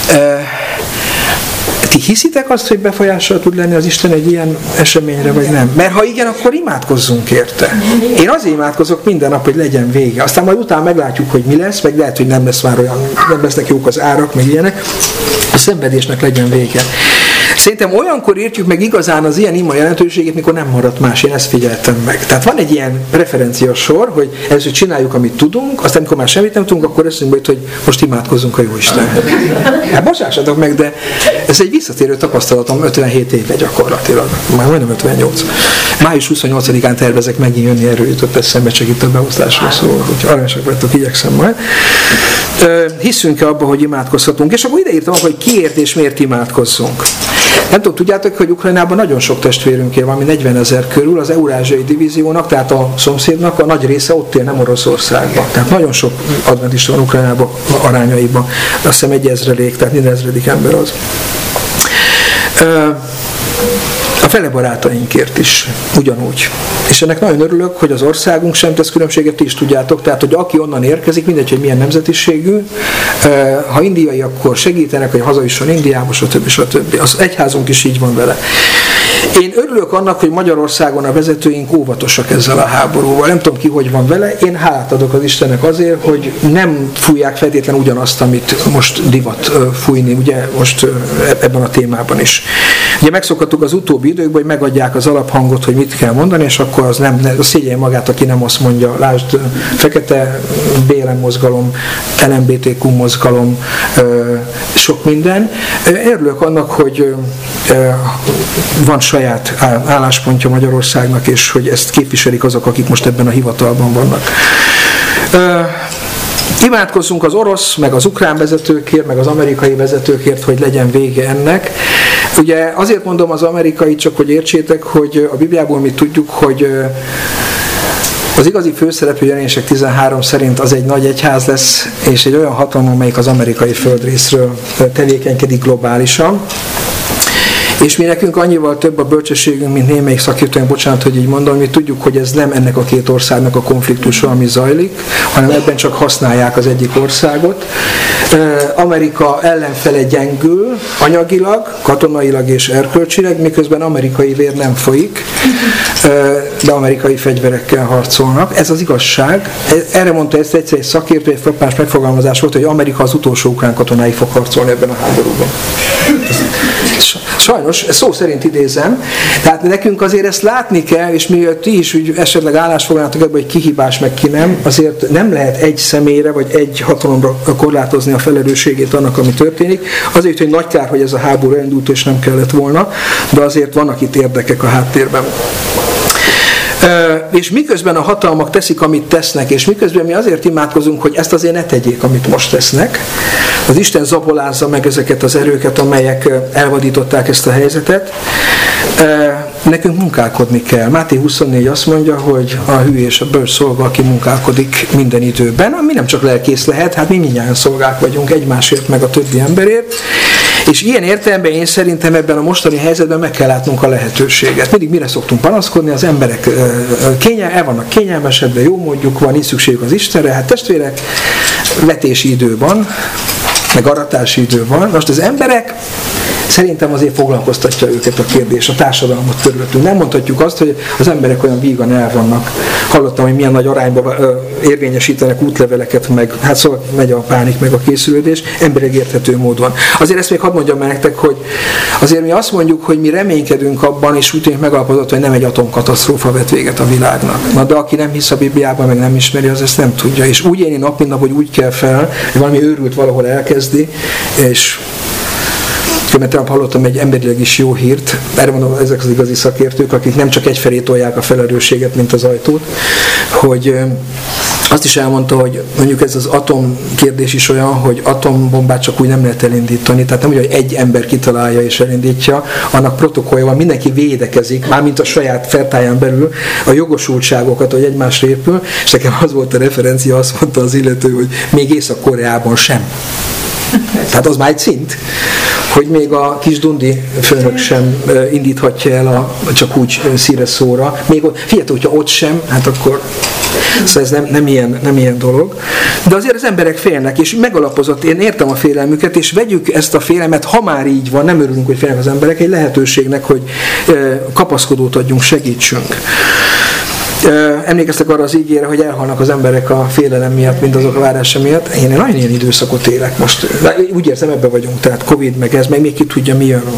Ti hiszitek azt, hogy befolyással tud lenni az Isten egy ilyen eseményre, vagy nem? Mert ha igen, akkor imádkozzunk érte. Én azért imádkozok minden nap, hogy legyen vége. Aztán majd utána meglátjuk, hogy mi lesz, meg lehet, hogy nem lesz már olyan, nem lesznek jók az árak, meg ilyenek. A szenvedésnek legyen vége. Szerintem olyankor értjük meg igazán az ilyen ima jelentőségét, mikor nem maradt más, én ezt figyeltem meg. Tehát van egy ilyen preferencia sor, hogy először csináljuk, amit tudunk, aztán amikor már semmit nem tudunk, akkor eszünkbe jut, hogy most imádkozzunk a Jóisten. Hát bocsássatok meg, de ez egy visszatérő tapasztalatom ötvenhét éve gyakorlatilag. Már majdnem ötvennyolc. május huszonnyolcadikán tervezek megint jönni, erről jutott eszembe, csak itt a beosztásról szól, hogy aranyosak vagytok, igyekszem majd. Hiszünk-e abba, hogy imádkozhatunk? És akkor ideírtam, hogy kiért és miért imádkozzunk. Nem tudom, tudjátok, hogy Ukrajnában nagyon sok testvérünk él, valami negyvenezer körül, az Eurázsiai divíziónak, tehát a szomszédnak a nagy része ott él, nem Oroszországban. Tehát nagyon sok adventista van Ukrajnában arányaiban. Azt hiszem egy ezrelék, tehát minden ezredik ember az. A fele barátainkért is ugyanúgy. És ennek nagyon örülök, hogy az országunk sem tesz különbséget, ti is tudjátok, tehát hogy aki onnan érkezik, mindegy, hogy milyen nemzetiségű, ha indiai, akkor segítenek, hogy hazajusson Indiába, stb. stb. Az egyházunk is így van vele. Én örülök annak, hogy Magyarországon a vezetőink óvatosak ezzel a háborúval. Nem tudom ki, hogy van vele. Én hálát adok az Istennek azért, hogy nem fújják feltétlenül ugyanazt, amit most divat fújni, ugye most ebben a témában is. Ugye megszokhattuk az utóbbi időkben, hogy megadják az alaphangot, hogy mit kell mondani, és akkor az nem, az szégyelje magát, aki nem azt mondja. Lásd, fekete bé el em mozgalom, el em bé té kú mozgalom, sok minden. Örülök annak, hogy van saját álláspontja Magyarországnak, és hogy ezt képviselik azok, akik most ebben a hivatalban vannak. Imádkozzunk az orosz, meg az ukrán vezetőkért, meg az amerikai vezetőkért, hogy legyen vége ennek. Ugye azért mondom az amerikai, csak hogy értsétek, hogy a Bibliából mi tudjuk, hogy az igazi főszereplő Jelenések tizenhárom szerint az egy nagy egyház lesz, és egy olyan hatalom, amelyik az amerikai földrészről tevékenykedik globálisan. És mi nekünk annyival több a bölcsességünk, mint némelyik szakértőnk, bocsánat, hogy így mondom, mi tudjuk, hogy ez nem ennek a két országnak a konfliktusa, ami zajlik, hanem ebben csak használják az egyik országot. Amerika ellenfele gyengül anyagilag, katonailag és erkölcsileg, miközben amerikai vér nem folyik, de amerikai fegyverekkel harcolnak. Ez az igazság. Erre mondta ezt egyszer egy szakértő, egy frappáns megfogalmazás volt, hogy Amerika az utolsó ukrán katonáig fog harcolni ebben a háborúban. Sajnos, szó szerint idézem, tehát nekünk azért ezt látni kell, és mivel ti is úgy esetleg állásfoglalnátok ebben, hogy ki hibás, meg ki nem, azért nem lehet egy személyre, vagy egy hatalomra korlátozni a felelősségét annak, ami történik. Azért, hogy nagy kár, hogy ez a háború elindult, és nem kellett volna, de azért vannak itt érdekek a háttérben. És miközben a hatalmak teszik, amit tesznek, és miközben mi azért imádkozunk, hogy ezt azért ne tegyék, amit most tesznek, az Isten zabolázza meg ezeket az erőket, amelyek elvadították ezt a helyzetet, nekünk munkálkodni kell. Máté huszonnégy azt mondja, hogy a hű és a bölcs szolga, aki munkálkodik minden időben, ami nem csak lelkész lehet, hát mi mindjárt szolgák vagyunk egymásért, meg a többi emberért, és ilyen értelemben én szerintem ebben a mostani helyzetben meg kell látnunk a lehetőséget. Mindig mire szoktunk panaszkodni, az emberek kényel, el vannak kényelmesedve, jó módjuk van, nincs szükségük az Istenre, hát testvérek, vetési idő van, meg aratási idő van. Most az emberek szerintem azért foglalkoztatja őket a kérdés, a társadalmat körülöttünk. Nem mondhatjuk azt, hogy az emberek olyan vígan el vannak. Hallottam, hogy milyen nagy arányban érvényesítenek útleveleket, meg hát szóval megy a pánik, meg a készülődés, emberek érthető módon. Azért ezt még hadd mondjam meg nektek, hogy azért mi azt mondjuk, hogy mi reménykedünk abban, és úgy tűnik megalapozott, hogy nem egy atomkatasztrófa vet véget a világnak. Na de aki nem hisz a Bibliában, meg nem ismeri, az ezt nem tudja. És úgy élni nap, mint nap, hogy úgy kell fel, hogy valami őrült valahol elkezdi, és mert tegnap hallottam egy emberileg is jó hírt, erre mondom, ezek az igazi szakértők, akik nem csak egyfelé tolják a felelősséget, mint az ajtót, hogy azt is elmondta, hogy mondjuk ez az atom kérdés is olyan, hogy atombombát csak úgy nem lehet elindítani, tehát nem úgy, hogy egy ember kitalálja és elindítja, annak protokollja van, mindenki védekezik, mármint a saját fertáján belül a jogosultságokat, hogy egymásra épül, és nekem az volt a referencia, azt mondta az illető, hogy még Észak-Koreában sem. Tehát az már egy szint, hogy még a kis Dundi főnök sem indíthatja el a, csak úgy szíres szóra. Még ott, figyelj, hogyha ott sem, hát akkor szóval ez nem, nem, ilyen, nem ilyen dolog. De azért az emberek félnek, és megalapozott, én értem a félelmüket, és vegyük ezt a félelmet, ha már így van, nem örülünk, hogy félnek az emberek, egy lehetőségnek, hogy kapaszkodót adjunk, segítsünk. Emlékeztek arra az ígére, hogy elhalnak az emberek a félelem miatt, mindazok a várása miatt. Én nagyon ilyen időszakot élek most. Úgy érzem, ebben vagyunk, tehát Covid meg ez, meg még ki tudja, mi jön.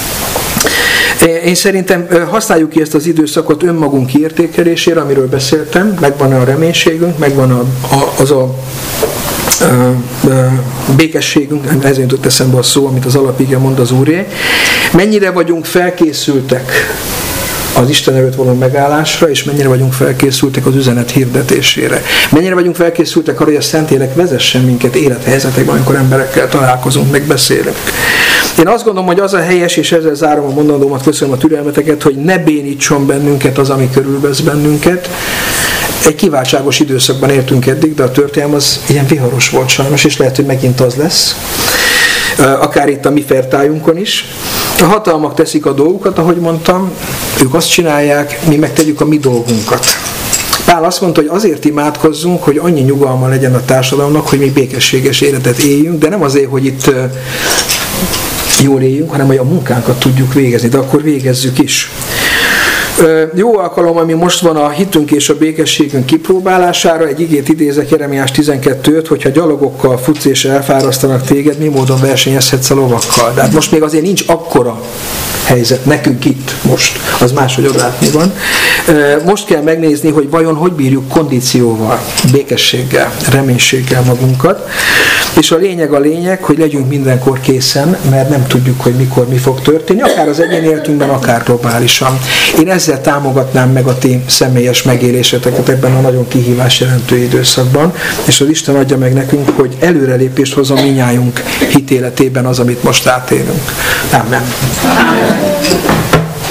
Én szerintem használjuk ki ezt az időszakot önmagunk kiértékelésére, amiről beszéltem, megvan a reménységünk, megvan a, a, az a a, a békességünk, ezért jutott eszembe a szó, amit az alapige mond az Úré. Mennyire vagyunk felkészültek az Isten előtt való megállásra, és mennyire vagyunk felkészültek az üzenet hirdetésére. Mennyire vagyunk felkészültek arra, hogy a Szentlélek vezessen minket élethelyzetekben, amikor emberekkel találkozunk, megbeszélünk. Én azt gondolom, hogy az a helyes, és ezzel zárom a mondandómat, köszönöm a türelmeteket, hogy ne bénítson bennünket az, ami körülvesz bennünket. Egy kiváltságos időszakban éltünk eddig, de a történelem az ilyen viharos volt sajnos, és lehet, hogy megint az lesz. Akár itt a mi fertájunkon is. A hatalmak teszik a dolgukat, ahogy mondtam, ők azt csinálják, mi megtegyük a mi dolgunkat. Pál azt mondta, hogy azért imádkozzunk, hogy annyi nyugalma legyen a társadalomnak, hogy mi békességes életet éljünk, de nem azért, hogy itt jól éljünk, hanem hogy a munkánkat tudjuk végezni, de akkor végezzük is. Jó alkalom, ami most van a hitünk és a békességünk kipróbálására, egy igét idézek, Jeremiás tizenkettő öt, hogyha gyalogokkal futsz és elfárasztanak téged, mi módon versenyezhetsz a lovakkal. De hát most még azért nincs akkora helyzet nekünk itt most, az máshogy odátni van. Most kell megnézni, hogy vajon hogy bírjuk kondícióval, békességgel, reménységgel magunkat. És a lényeg a lényeg, hogy legyünk mindenkor készen, mert nem tudjuk, hogy mikor mi fog történni, akár az egyéni életünkben, akár globálisan. Én ezzel támogatnám meg a ti személyes megéléseteket ebben a nagyon kihívás jelentő időszakban, és az Isten adja meg nekünk, hogy előrelépést hozom minnyájunk hitéletében az, amit most átélünk. Amen. Amen.